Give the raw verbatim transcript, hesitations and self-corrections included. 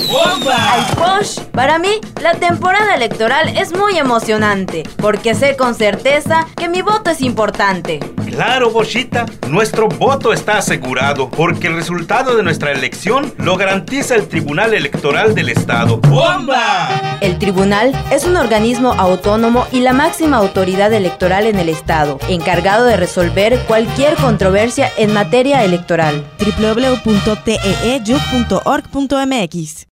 ¡Bomba! ¡Ay, Posh! Para mí, la temporada electoral es muy emocionante, porque sé con certeza que mi voto es importante. Claro, Boshita, nuestro voto está asegurado, porque el resultado de nuestra elección lo garantiza el Tribunal Electoral del Estado. ¡Bomba! El tribunal es un organismo autónomo y la máxima autoridad electoral en el Estado, encargado de resolver cualquier controversia en materia electoral. w w w punto t e e yug punto org punto m x